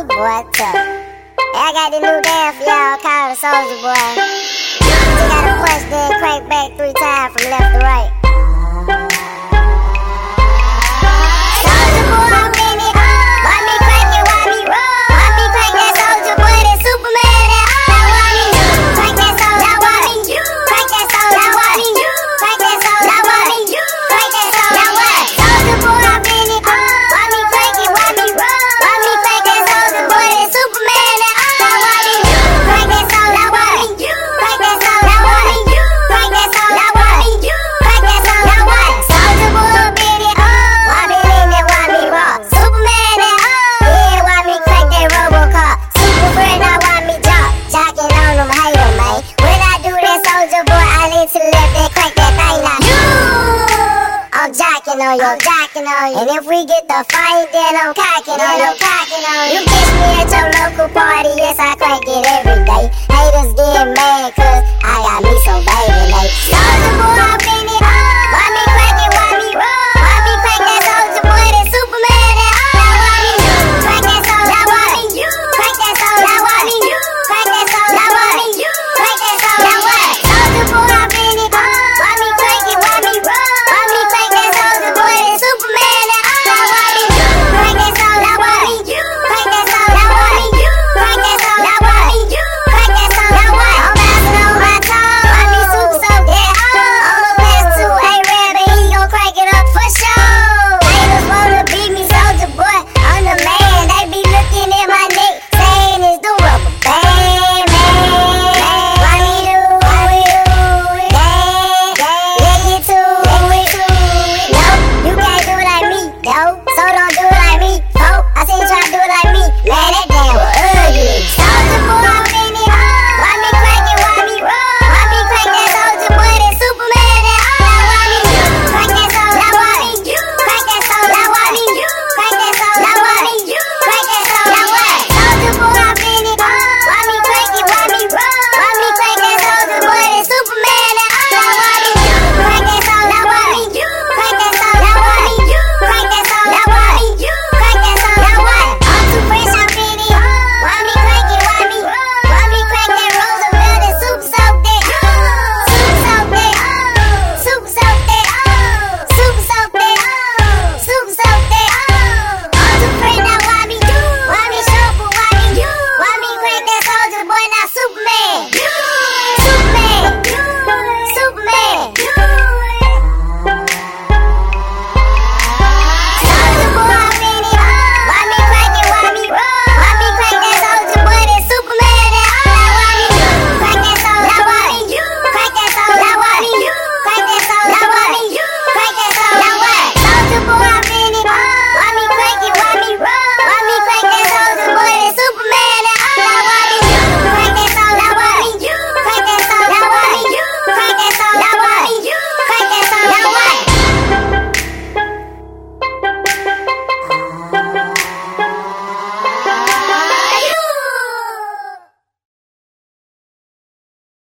boy, tough. Hey, I got the new dance for y'all called the Soulja Boy. You gotta punch, then crank back 3 times from left to right. Soulja Boy, I'm in it. Why me crank it, why me roll? Why me crank that Soulja Boy, that Superman, that now why me crank that Soulja? Now why me crank that Soulja? Now why me crank that Soulja? Now why me crank that Soulja? Now what? Soulja Boy, I'm in it. Why me crank it, why me roll? Why me crank that Soulja Boy, that Superman, that now why me crank that Soulja? Now why me crank that Soulja? Now why me crank that Soulja? Now why me crank that Soulja? Now what? Soulja Boy, I'm in it. Why me lean that, why me rock? Superman, that yeah, why me crank that Robocop? Super friend, now why me jocking on them haters, man. When I do that Soulja Boy, I lean to the left and crank that thing now. I'm jocking on you, I'm jocking on you. And if we get the fight, then I'm cocking on you, cocking on you. You catch me at your local party, yes, I crank it every day. Haters get mad, cause I got me some baby, they